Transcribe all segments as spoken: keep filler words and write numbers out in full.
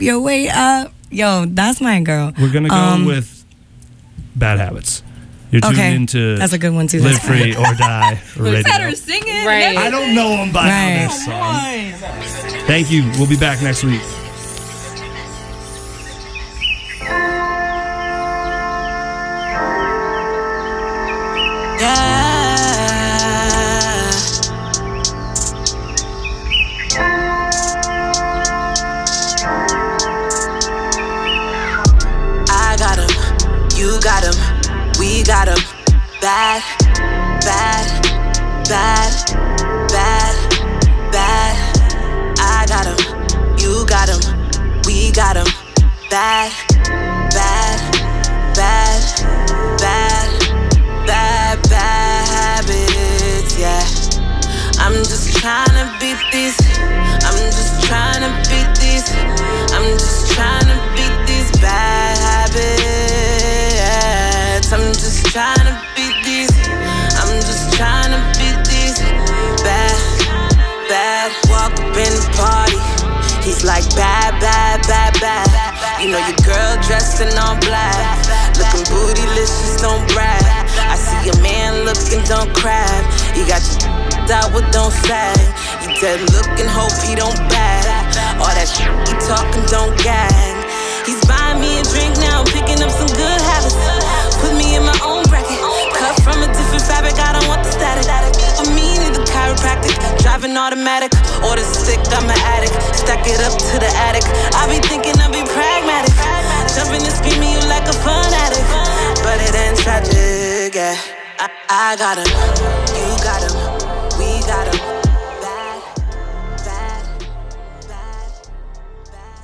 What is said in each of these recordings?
your way up. Yo, that's my girl. We're gonna go Um, with Bad Habits. You're tuned Okay, into that's a good one too. Live That's fine. Free or Die Look at her radio. singing. Right. I don't know them by Right. this song. Thank you. We'll be back next week. I got him, you got him, we got him. Bad, bad, bad, bad, bad. I got him, you got him, we got him. Bad, bad, bad, bad, bad, bad habits, yeah. I'm just tryna beat these. I'm just tryna beat these. I'm just tryna beat these bad habits. I'm just tryna beat these. I'm just tryna beat these bad, bad. Walk up in the party. He's like bad, bad, bad, bad. You know your girl dressed in all black, looking bootylicious, don't brag. I see a man looking, don't crab. You got your out with don't sag. You dead looking, hope he don't bag. All that shit he talking, don't gag. He's buying me a drink now, picking up some good habits. Put me in my own bracket. Cut from a different fabric, I don't want the static. For me, need the chiropractic. Driving automatic, or the stick, I'm an addict. Stack it up to the attic. I be thinking I be pragmatic. Jumping and screaming, you like a fun addict. But it ain't tragic, yeah. I, I got him, you got him, we got him. Bad, bad, bad, bad.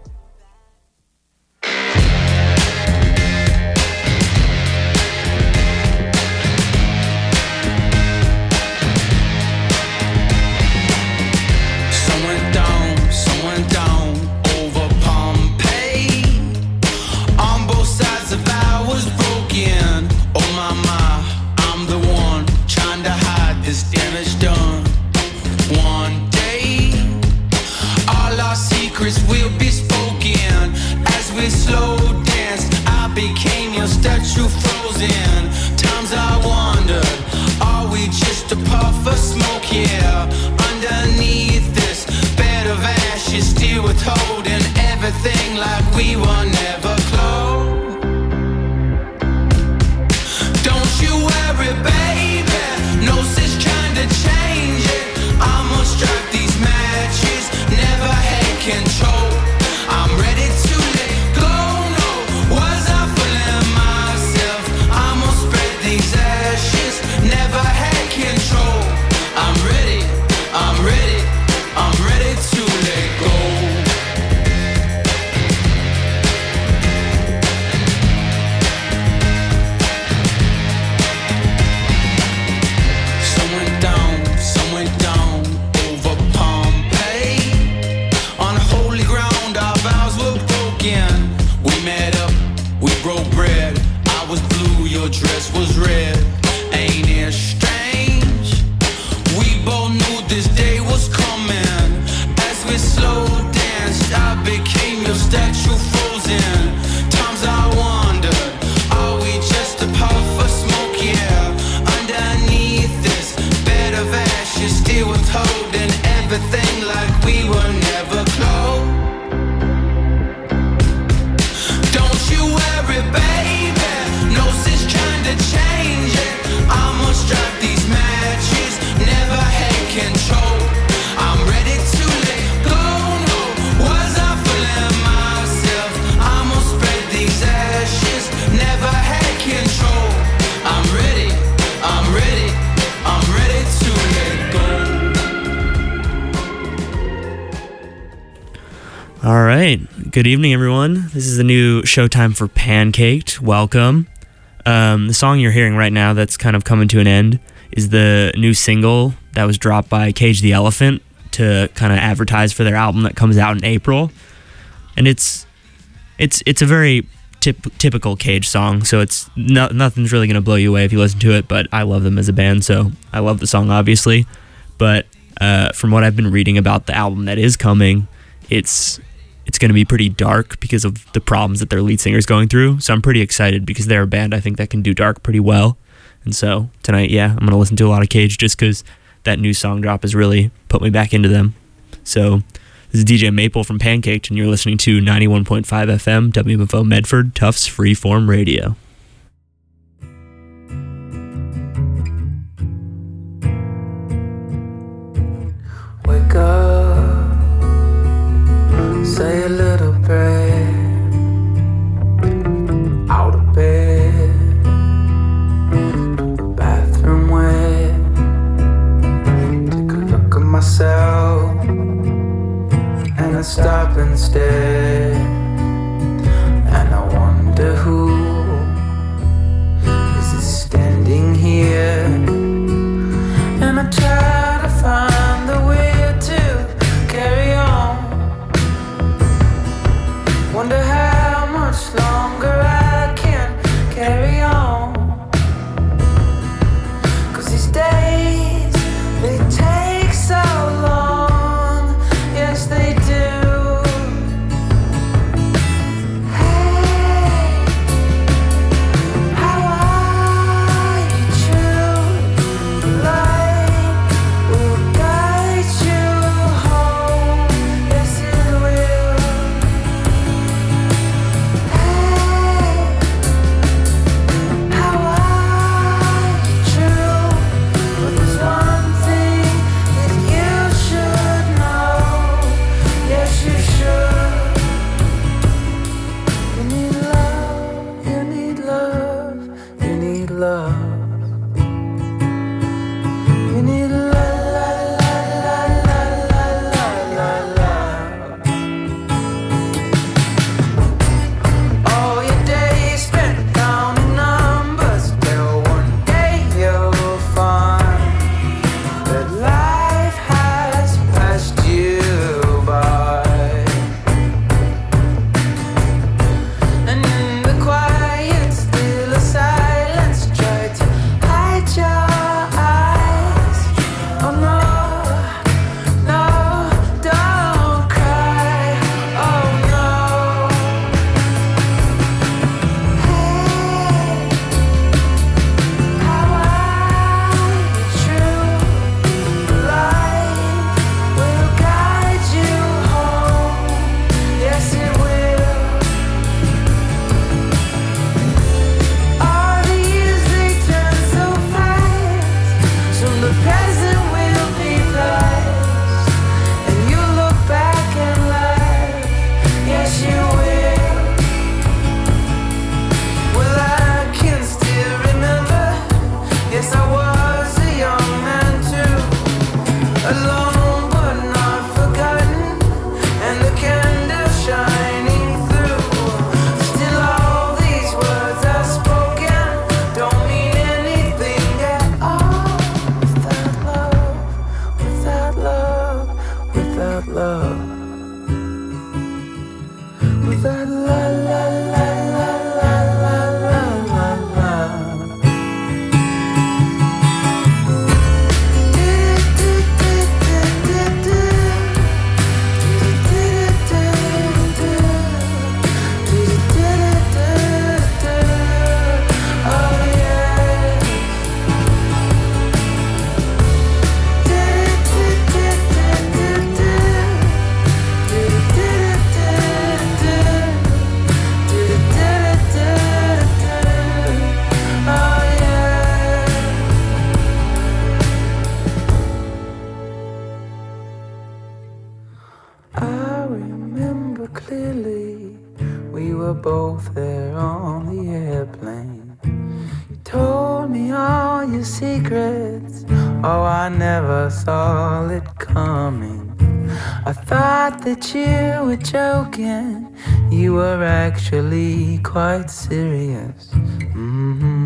Someone down, someone down over Pompeii. On both sides of I was broken. Oh my my, I'm the one trying to hide this damage done. One day, all our secrets will be spoken. As we slow danced, I became your statue frozen. Times I wondered, are we just a puff of smoke? Yeah, underneath this bed of ashes, still withholding everything like we were never close. Don't you worry, baby, no sense trying to change it. I'ma strike these matches, never had control. I'm ready to let go, no, was I fooling myself? I'ma spread these ashes, never had control. I'm ready, I'm ready, I'm ready to let go. Some went down, some went down over Pompeii. On holy ground, our vows were broken. We met up, we broke bread. I was blue, your dress was red. Ain't it strange? We both knew this day was coming. As we slow danced, I became your statue frozen. Times I wondered, are we just a puff of smoke? Yeah, underneath this bed of ashes, still withholding everything like we were never close. Don't you worry, baby, no sense trying to change it. I'ma strike these matches, never had control. I'm ready to let go, no, was I fooling myself? I'ma spread these ashes, never had control. I'm ready, I'm ready, I'm ready to let go. All right. Good evening, everyone. This is the new Showtime for Pancaked. Welcome. Um, the song you're hearing right now that's kind of coming to an end is the new single that was dropped by Cage the Elephant to kind of advertise for their album that comes out in April. And it's it's it's a very tip, typical Cage song, so it's no, nothing's really going to blow you away if you listen to it, but I love them as a band, so I love the song, obviously. But uh, from what I've been reading about the album that is coming, it's it's going to be pretty dark because of the problems that their lead singer is going through. So I'm pretty excited because they're a band I think that can do dark pretty well. And so tonight, yeah, I'm going to listen to a lot of Cage just because that new song drop has really put me back into them. So this is D J Maple from Pancaked, and you're listening to ninety-one point five F M, W F O Medford, Tufts Freeform Radio. Wake up, say a little prayer, out of bed, bathroom wet, take a look at myself, and I stop and stare, and I wonder who is this standing here, and I try to find the way to carry on. Wonder how much longer I can carry on. 'Cause these days, they take so long. Yes, they do. Hey, how are you true? The light will guide you home. Yes, it will. Hey, how are you true? But there's one thing that you should know. Yes, you should. You need love, you need love, you need love. You need la la la la la la la la. All your days spent counting numbers till one day you'll find that life has passed you by. And in the quiet, still a silence, try to hide your eyes. Oh no, no, don't cry. Oh no. Hey, how are you true? Life will guide you home. Yes, it will. All the years they turn so fast. Soon the present will be past, and you look back and laugh. Yes, you will. Well, I can still remember. Yes, I was a young man too, alone but not forgotten, and the candle shining through. Still, all these words I've spoken don't mean anything at all without love, without love, without love, without la la la la la la la la la. I remember clearly we were both there on the airplane. You told me all your secrets. Oh, I never saw it coming. I thought that you were joking. You were actually quite serious. Mm-hmm.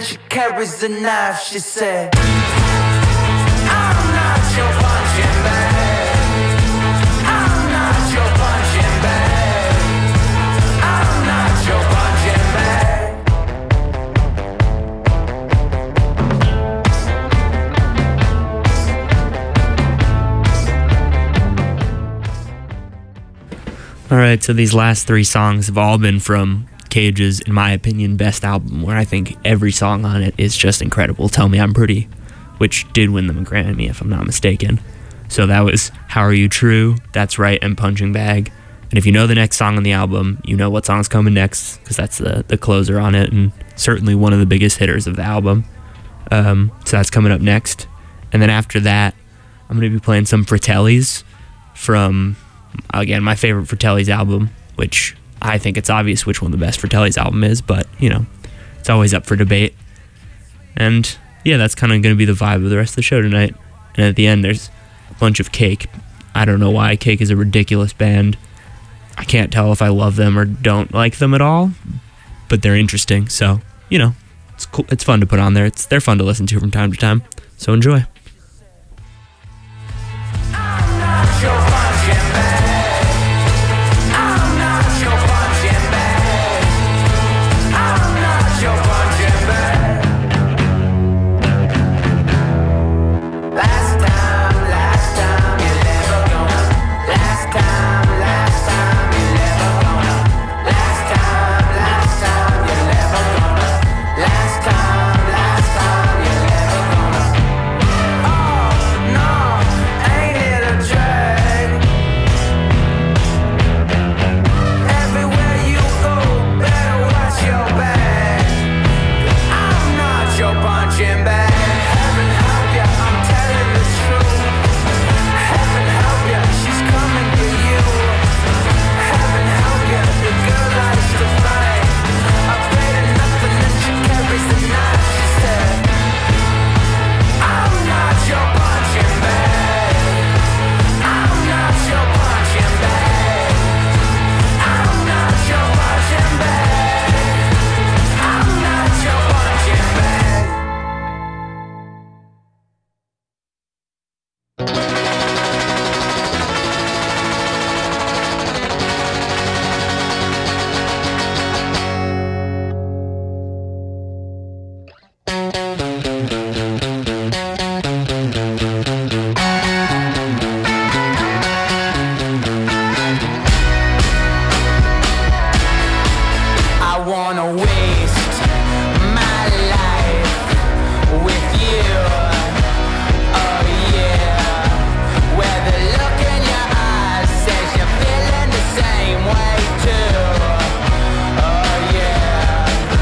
she carries the knife. She said, I'm not your punching bag. I'm not your punching bag. I'm not your punching bag. All right, so these last three songs have all been from Cage's, in my opinion, best album, where I think every song on it is just incredible. Tell Me I'm Pretty, which did win them a Grammy, if I'm not mistaken. So that was How Are You True, That's Right, and Punching Bag. And if you know the next song on the album, you know what song's coming next, because that's the, the closer on it, and certainly one of the biggest hitters of the album. Um, so that's coming up next. And then after that, I'm going to be playing some Fratellis from, again, my favorite Fratellis album, which I think it's obvious which one the best Fratellis album is, but, you know, it's always up for debate. And, yeah, that's kind of going to be the vibe of the rest of the show tonight. And at the end, there's a bunch of Cake. I don't know why. Cake is a ridiculous band. I can't tell if I love them or don't like them at all, but they're interesting. So, you know, it's cool. It's fun to put on there. It's They're fun to listen to from time to time. So enjoy. I'm not your punching bag. I'm not your punching bag. I'm not your punching bag. Last time, last time, you're never gonna. Last time, last time, you're never gonna. Last time, last time, you're never gonna. Last time, last time, you're never gonna. Oh no, ain't it a drag? Everywhere you go, better watch your back. I'm not your punching bag. Heaven help ya, I'm telling the truth. Heaven help ya, she's coming for you. Heaven help ya, the girl likes to fight. Afraid of nothing and she carries the knife. She said, I'm not your punching bag. I'm not your punching bag. I'm not your punching bag. I'm not your punching bag. I wanna waste my life with you. Oh yeah. Where the look in your eyes says you're feeling the same way too. Oh yeah.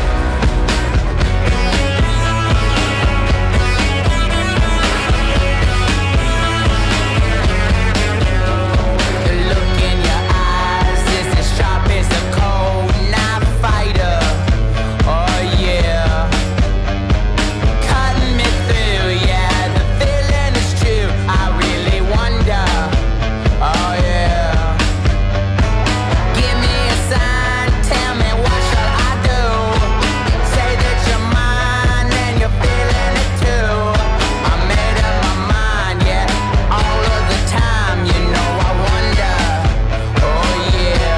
The look in your eyes is as sharp as a cold knife fighter. Oh yeah. Cutting me through, yeah, the feeling is true. I really wonder. Oh yeah. Give me a sign, tell me what shall I do? Say that you're mine and you're feeling it too. I made up my mind, yeah, all of the time. You know I wonder. Oh yeah.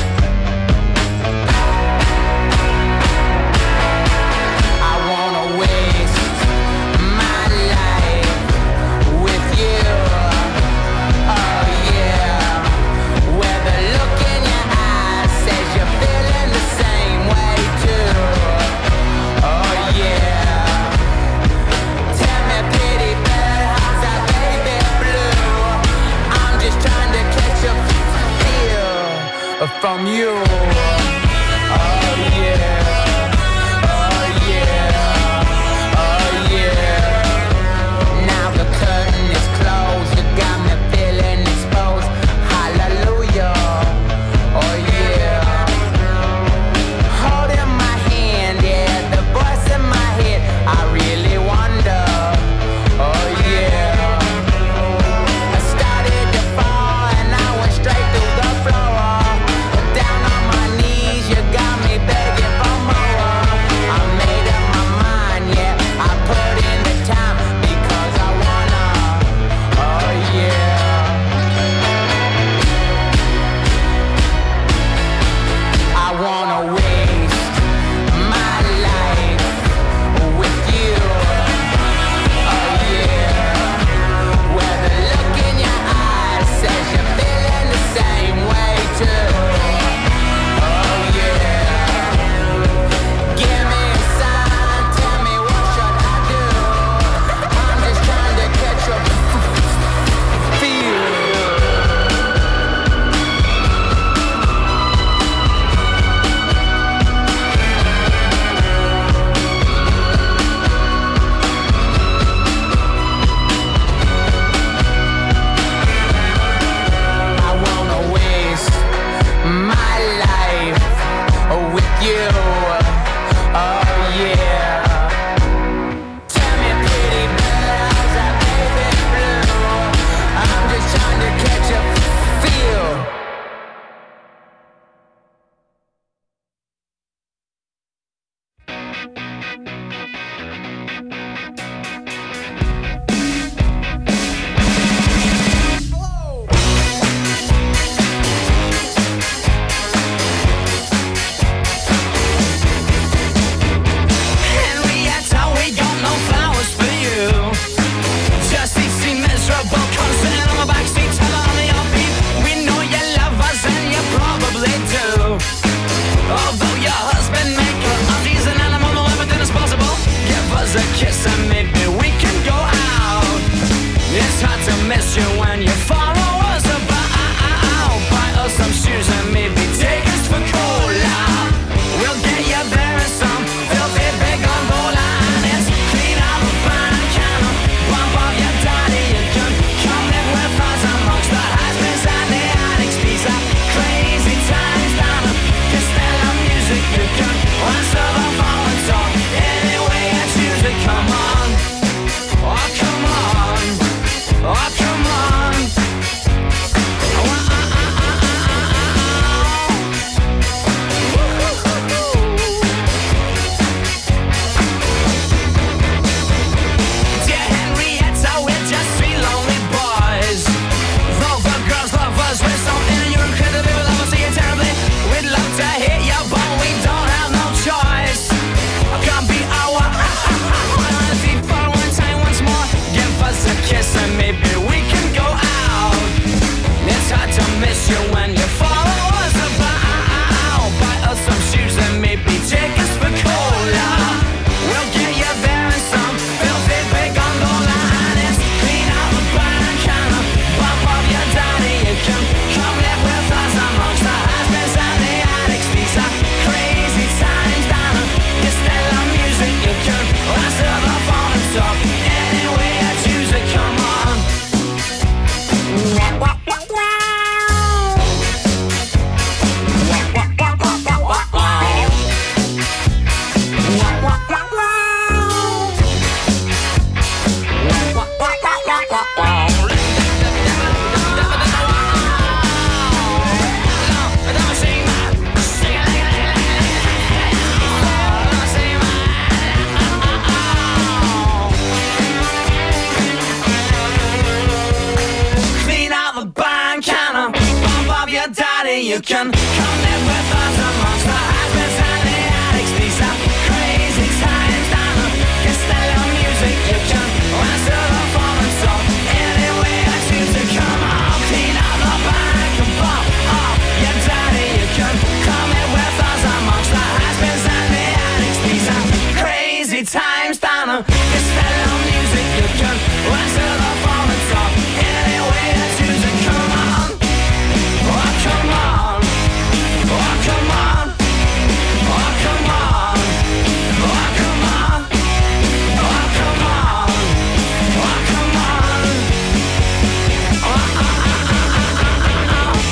I wanna waste my life with you. Oh yeah. Where the look in your eyes says you're feeling the same way too. Oh yeah. Tell me, pretty bird, how's that baby blue? I'm just trying to catch a feel from you. Oh yeah. Oh yeah. Oh yeah. Now the curtain is closed. You got me feeling exposed. Hallelujah. Oh yeah. Holding my hand, yeah, the voice in my head. I really wonder. Oh yeah. I started to fall and I went straight through the floor. Down on my when you follow us about. Buy us some shoes and maybe take us for cola. We'll get you there in some filthy big gondola. And it's clean out the bank and a bump of your daddy. You can come live with us amongst the has-beens and the addicts. These are crazy times down at Costello Music. You can answer the phone and talk any way I choose it. Come on, oh come on, oh come on. Oh, ah, ah, ah, ah, ah, ah. Dear Henrietta, we're just three lonely boys. Though the girls love us, we're so in you're incredible. We love us, see you terribly. We'd love to hit you, but we don't have no choice. Come be our deep for one time once more. Give us a kiss and maybe we can go out. It's hard to miss you when you follow us about. Buy us some shoes and maybe take us for cola. We'll get you there in some filthy big gondola. And it's clean out the bank and a bump of your daddy. You can come live with us amongst the has-beens and the addicts. These are crazy times down at Costello Music. You can answer the phone and talk any way I choose it. Come on. Clean out the bank and a bump of your daddy. You can come live with us amongst the has-beens and the addicts. These are crazy times down at Costello Music. You can answer the phone and talk any way I choose to. Come on, clean out the bank and bump of your daddy. You can come live with us amongst the has-beens and the addicts. These are crazy times down at Costello Music. You can answer the phone and talk any way I choose to. Come on, oh come on, oh come on, oh come on, oh come on, oh come on, oh come on, oh ah ah ah ah ah ah.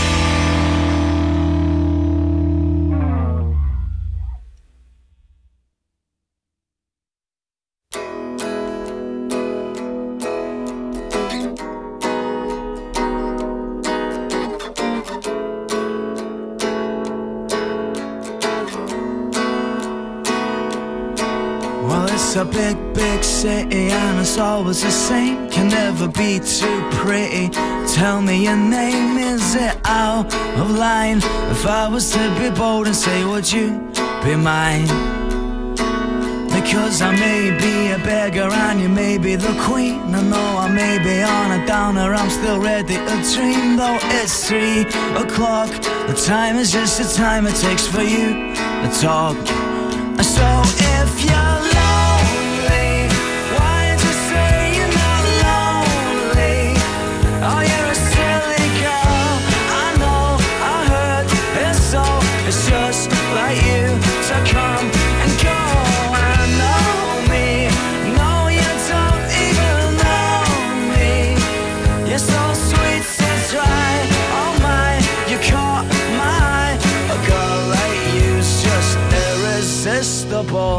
Well, it's a big, big city and it's always the same. Can never be too pretty. Tell me your name, is it out of line? If I was to be bold and say, would you be mine? Because I may be a beggar and you may be the queen. I know I may be on a downer, I'm still ready to dream. Though it's three o'clock, the time is just the time it takes for you to talk. So if you're lonely, why don't you say you're not lonely? Oh, you're a silly girl, I know, I heard it's so. It's just like you, so come and go and know me. No, you don't even know me. You're so sweet, so dry, oh my, you caught my eye. A girl like you's just irresistible.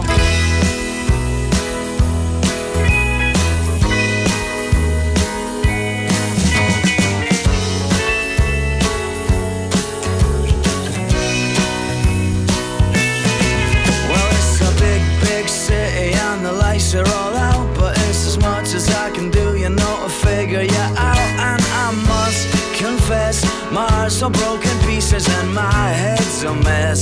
Well, it's a big, big city and the lights are all out, but it's as much as I can do, you know, to figure you out. And I must confess, my heart's all broken pieces and my head's a mess.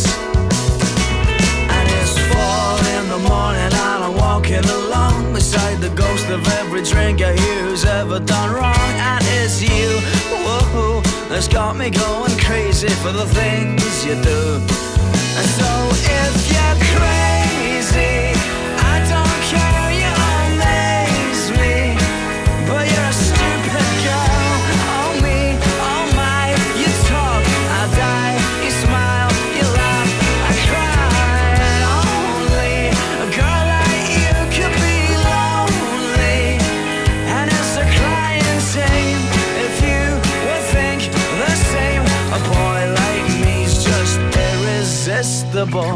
Four in the morning and I'm walking along beside the ghost of every drinker here who's ever done wrong. And it's you, whoa, that's got me going crazy for the things you do. And so if you're crazy, I don't care, you amaze me. But you're a stupid girl, irresistible.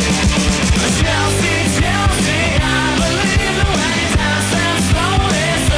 Chelsea, Chelsea, I believe the way you dance and slowly.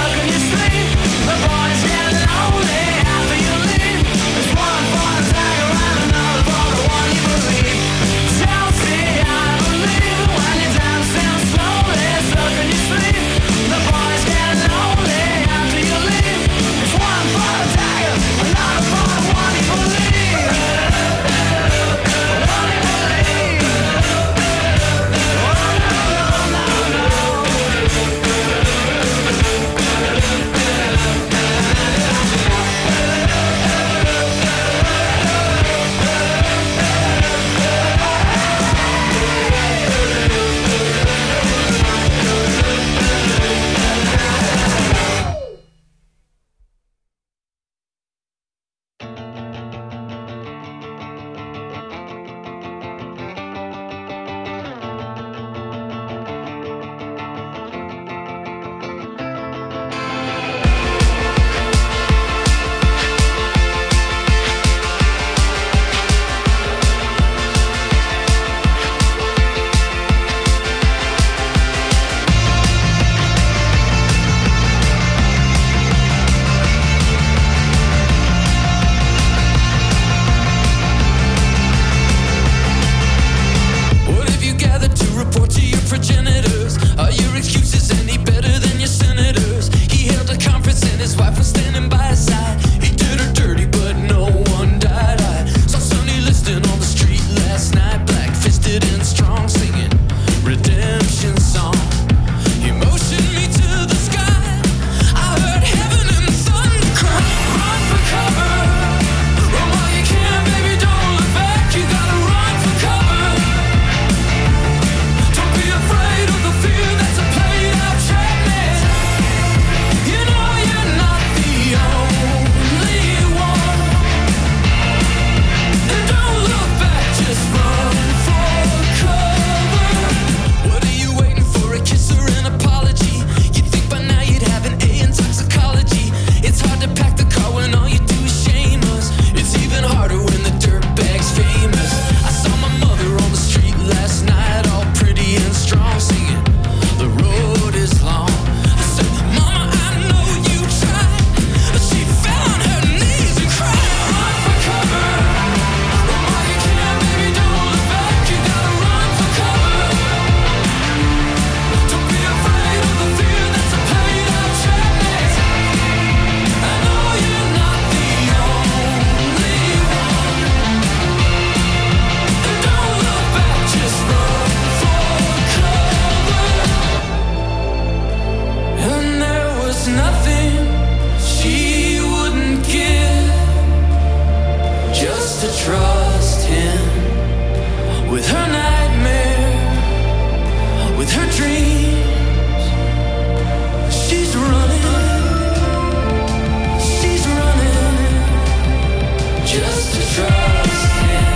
There's nothing she wouldn't give just to trust him with her nightmare, with her dreams. She's running, she's running just to trust him.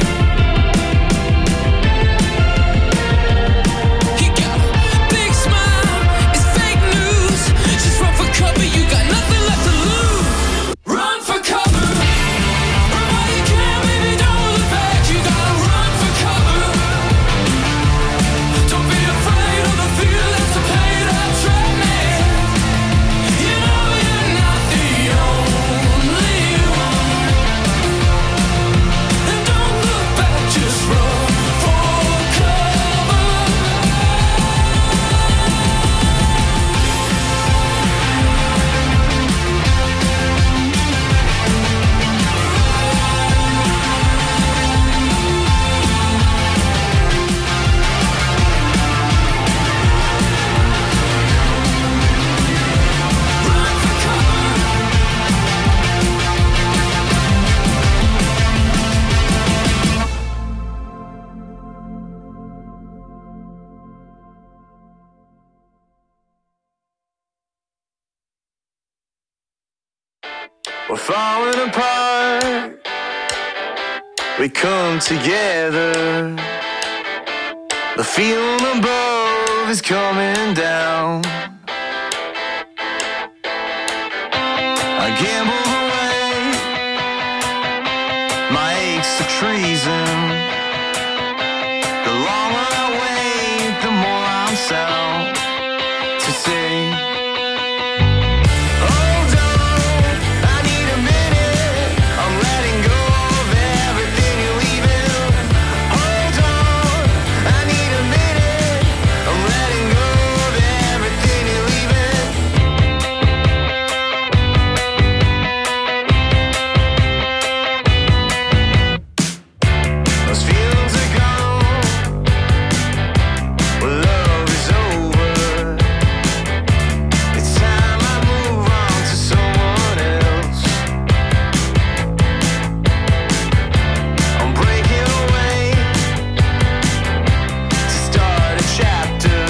He got a big smile, it's fake news. She's run for cover, you got nothing left to lose. Run for cover, run while you can, baby, don't look back. You gotta run for cover. Don't be afraid of the feelings, the pain that trap me. You know you're not the only one. And don't look back, just run for cover. We're falling apart. We come together. The feeling above is coming down. I gamble away my aches of treason. The longer I wait, the more I'm sound to say. Hold on, I need a minute. I'm letting go of everything you're leaving. Hold on, I need a minute. I'm letting go of everything you're leaving. Those feelings are gone. Well, love is over. It's time I move on to someone else. I'm breaking away to start a chapter.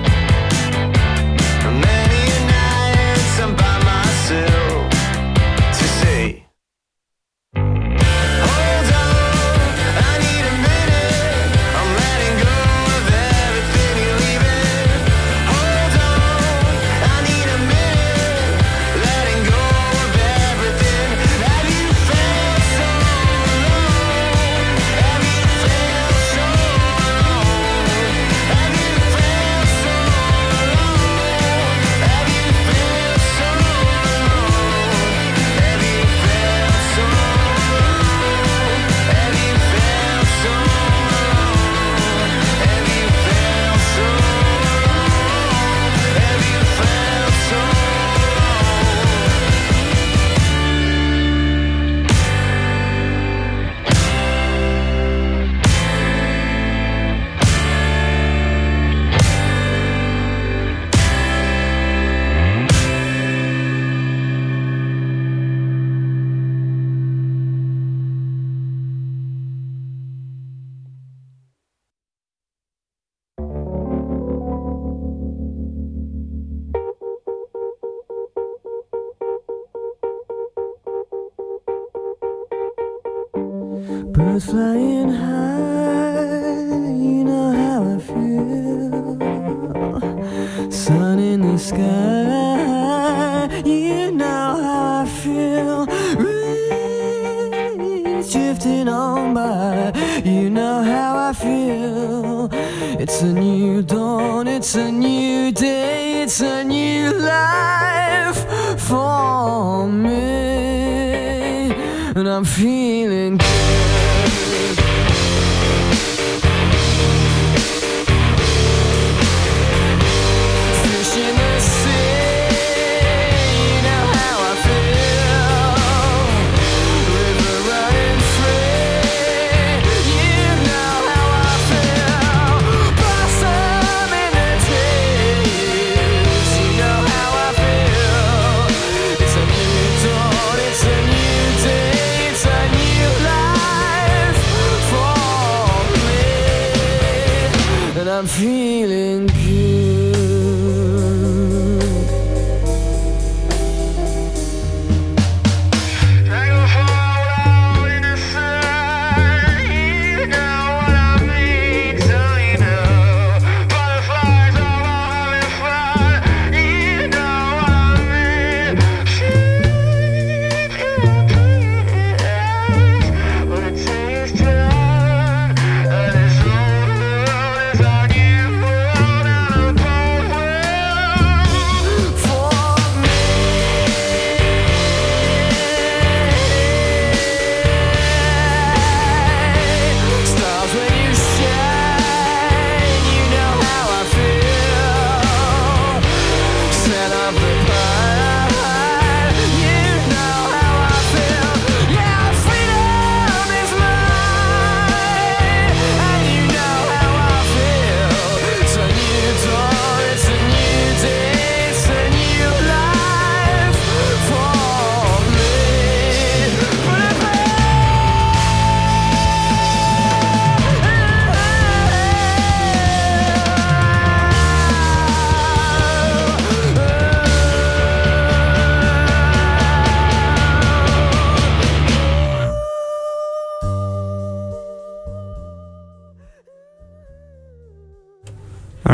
And many a nights I'm by myself to say, hold on, I need a minute. I'm letting go of everything you're leaving. Hold on, I need a minute. Letting go of everything. Have you felt so alone? Have you felt so alone? Have you felt so alone? Have you felt so alone? Have you felt so alone? Have you felt so alone? Have you felt so alone? Have you felt so Birds flying high, you know how I feel. Sun in the sky, you know how I feel. Rain drifting on by, you know how I feel. It's a new dawn, it's a new day, it's a new life for me. And I'm feeling good. Fish in the sea, you know how I feel. River running free, you know how I feel. Blossom in the trees, you know how I feel.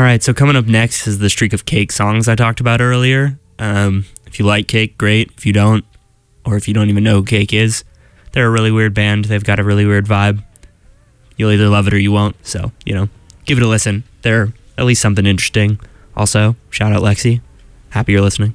All right, so coming up next is the streak of Cake songs I talked about earlier. Um, if you like Cake, great. If you don't, or if you don't even know who Cake is, they're a really weird band. They've got a really weird vibe. You'll either love it or you won't. So, you know, give it a listen. They're at least something interesting. Also, shout out Lexi. Happy you're listening.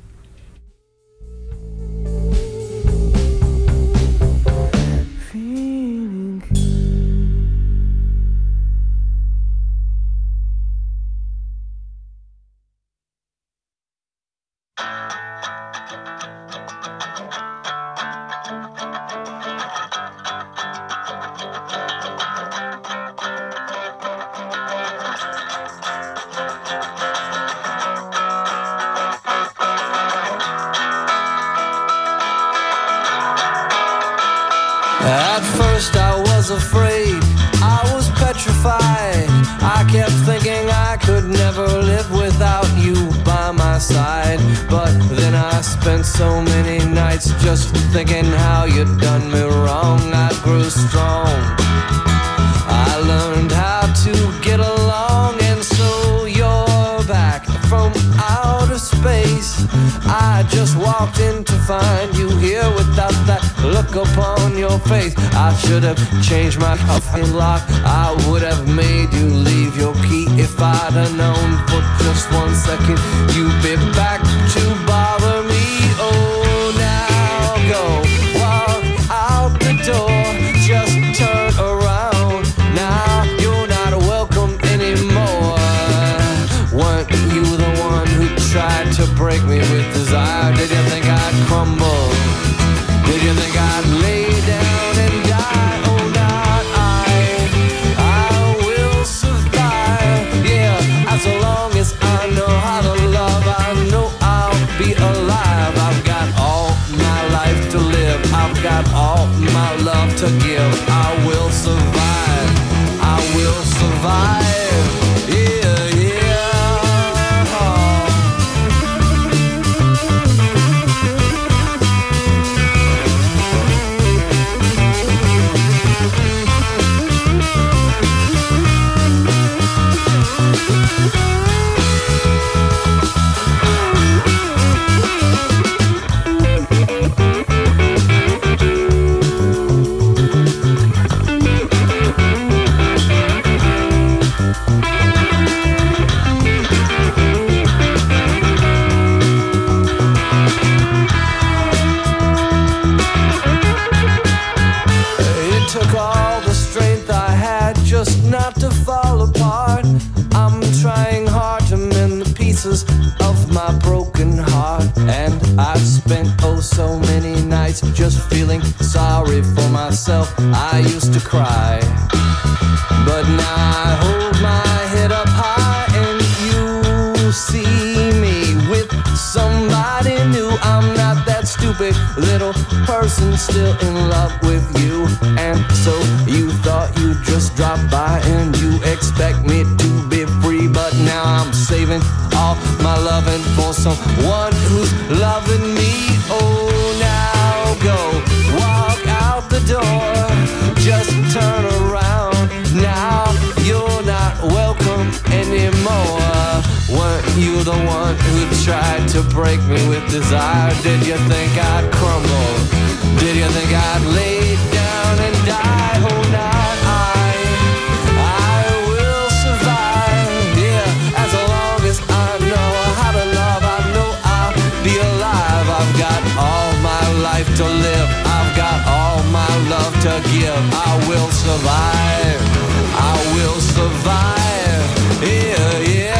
At first I was afraid, I was petrified. I kept thinking I could never live without you by my side. But then I spent so many nights just thinking how you'd done me wrong. I grew strong, I learned how to get along. And so you're back from outer space. I just walked in to find you here without that look upon your face. I should have changed my coffin lock. I would have made you leave your key. If I'd have known for just one second you'd be back to bother me. Oh, now go walk out the door, just turn around. Now you're not welcome anymore. Weren't you the one who tried to break me with desire? Did you think I'd crumble? Did you think I'd lay down and die? Oh, not I. I will survive. Yeah, as long as I know how to love, I know I'll be alive. I've got all my life to live. I've got all my love to give. I will survive. I will survive. Yeah, yeah. Not to fall apart. I'm trying hard to mend the pieces of my broken heart. And I've spent oh so many nights just feeling sorry for myself. I used to cry, but now I hold my head up high, and you see me with somebody new. I'm not that stupid little person still in love with you. And so you thought you'd just drop by and you expect me to be free. But now I'm saving all my loving for someone who's loving me. Oh, now go walk out the door, just turn around. Now you're not welcome anymore. Weren't you the one who tried to break me with desire? Did you think I'd crumble? Did you think I'd lay down and die? Oh, not I. I will survive. Yeah, as long as I know how to love, I know I'll be alive. I've got all my life to live. I've got all my love to give. I will survive. I will survive. Yeah, yeah.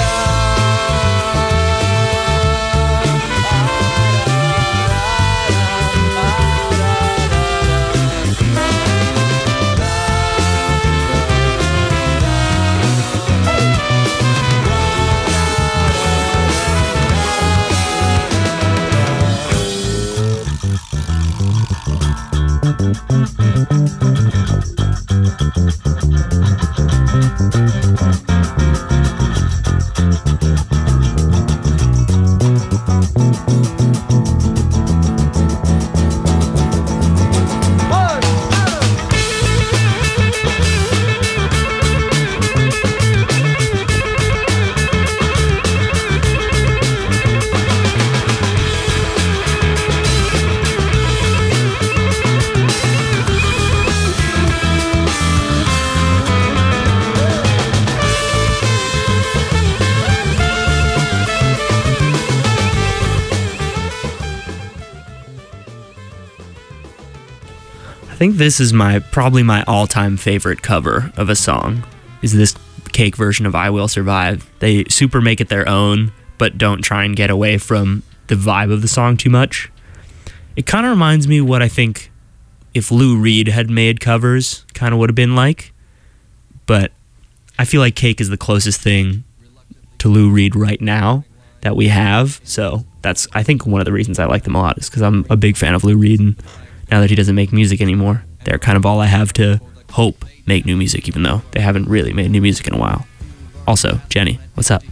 think this is my probably my all-time favorite cover of a song. Is this Cake version of I Will Survive. They super make it their own, but don't try and get away from the vibe of the song too much. It kind of reminds me what I think if Lou Reed had made covers kind of would have been like, but I feel like Cake is the closest thing to Lou Reed right now that we have, so that's I think one of the reasons I like them a lot is because I'm a big fan of Lou Reed, and now that he doesn't make music anymore, they're kind of all I have to hope make new music, even though they haven't really made new music in a while. Also, Jenny, what's up?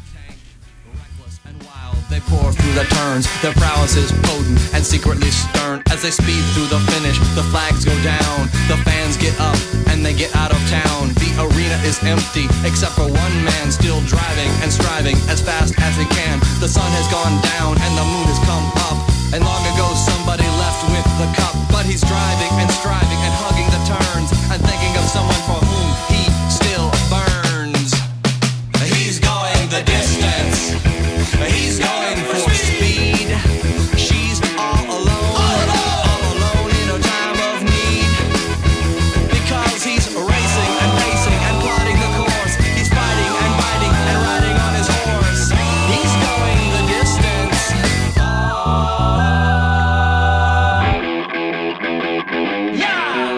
They pour through the turns, their prowess is potent and secretly stern. As they speed through the finish, the flags go down, the fans get up and they get out of town. The arena is empty, except for one man still driving and striving as fast as he can. The sun has gone down and the moon has come up, and long ago somebody left with the cup. But he's driving and striving and hugging the turns and thinking of someone for whom he still burns. He's going the distance. He's going for speed. She's all alone, all alone in a time of need. Because he's racing and pacing and plotting the course. He's fighting and biting and riding on his horse. He's going the distance. Yeah!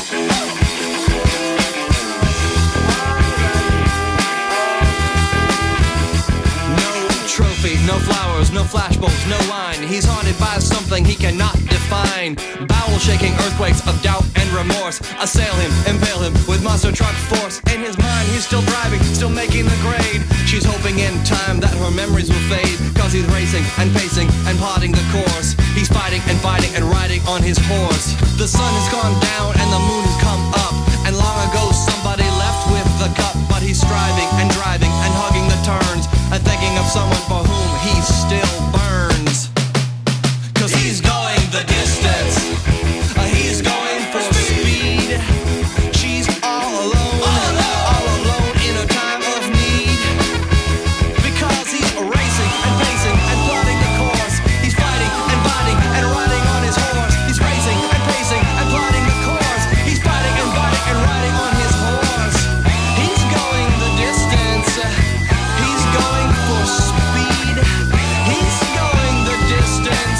Trophy, no flowers, no flashbulbs, no line. He's haunted by something he cannot define. Bowel-shaking earthquakes of doubt and remorse assail him, impale him with monster truck force. In his mind, he's still driving, still making the grade. She's hoping in time that her memories will fade, cause he's racing and pacing and plotting the course. He's fighting and fighting and riding on his horse. The sun has gone down and the moon has come up, and long ago somebody left with the cup. But he's striving and driving and hugging the turns and thinking of someone for whom he still burns. Cause he's going the distance. Uh, he's going for speed. She's all alone, all alone in a time of need. Because he's racing and pacing and plotting the course. He's fighting and biting and riding on his horse. He's racing and pacing and plotting the course. He's fighting and biting and riding on his horse. He's going the distance. He's going for speed. He's going the distance.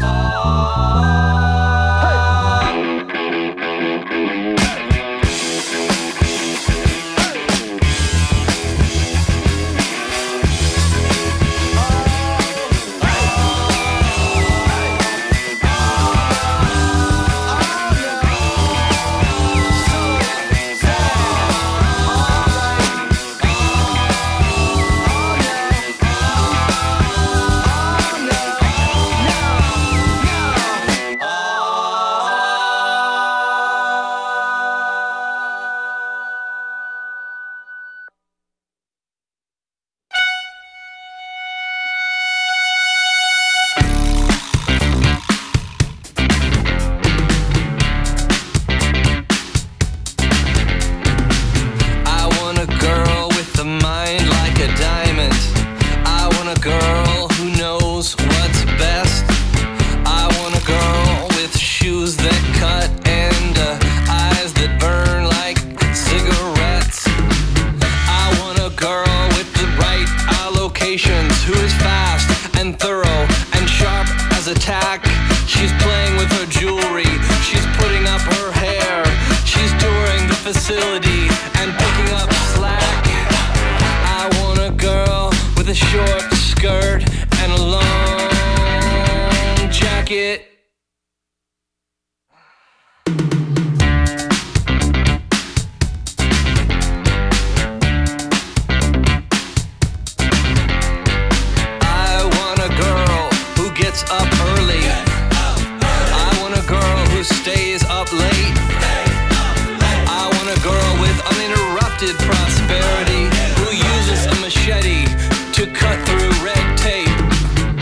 I want a girl with a mind like a diamond. I want a girl who knows what's best. I want a girl with shoes that cut and uh, eyes that burn like cigarettes. I want a girl with the right allocations, who is fast and thorough and sharp as a tack. She's playing with her jewelry, she's putting up her hair, she's touring the facility and picking up slack. I want a girl with a short skirt and a long jacket. I want a girl who gets up early. I want a girl who stays up late. I want a girl with uninterrupted prosperity, who uses a machete to cut through red tape.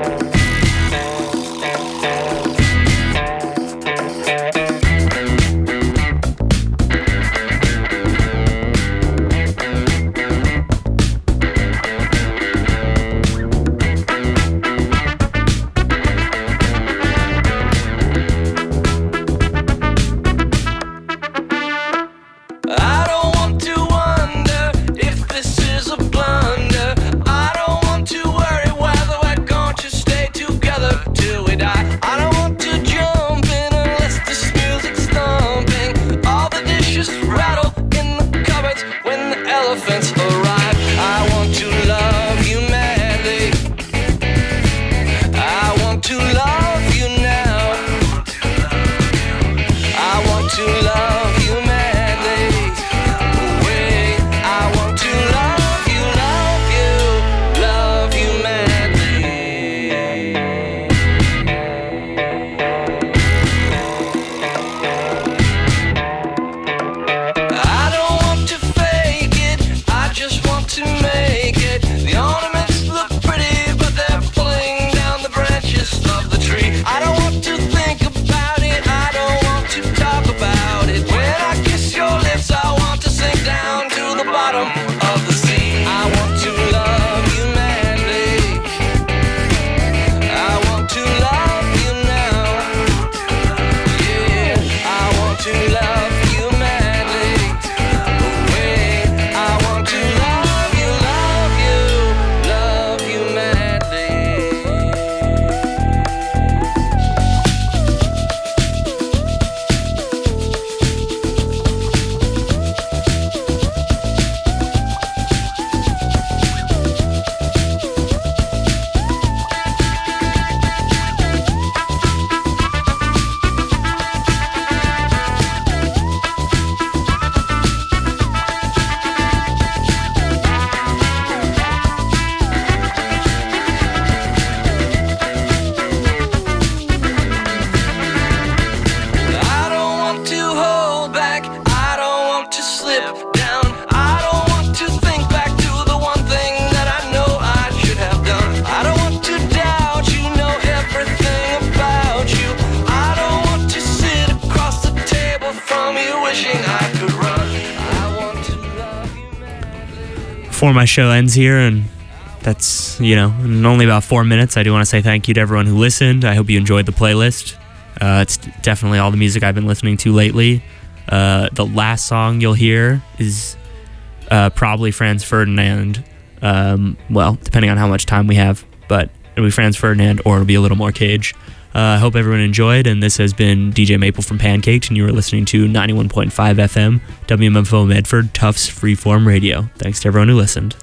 before my show ends here, and that's, you know, in only about four minutes, I do want to say thank you to everyone who listened. I hope you enjoyed the playlist. Uh, it's definitely all the music I've been listening to lately. Uh, the last song you'll hear is uh, probably Franz Ferdinand. Um, well, depending on how much time we have, but it'll be Franz Ferdinand or it'll be a little more Cage. I uh, hope everyone enjoyed, and this has been D J Maple from Pancaked, and you were listening to ninety-one point five F M, W M F O Medford, Tufts Freeform Radio. Thanks to everyone who listened.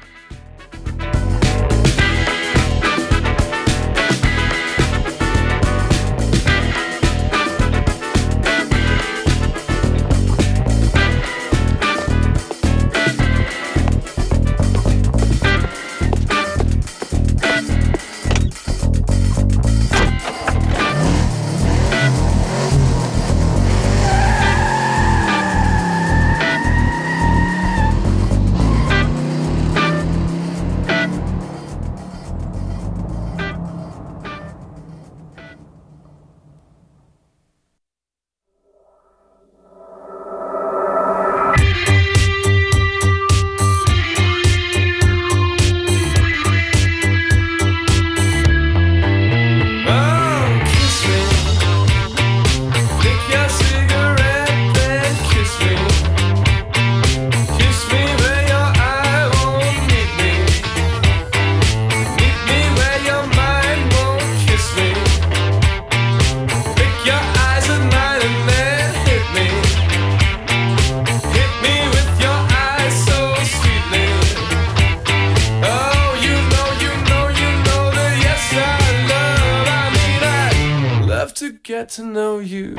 Get to know you.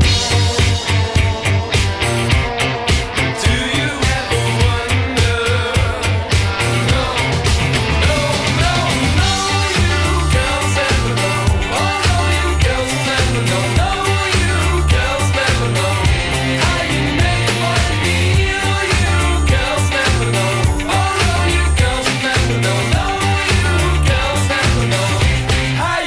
How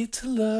need to love.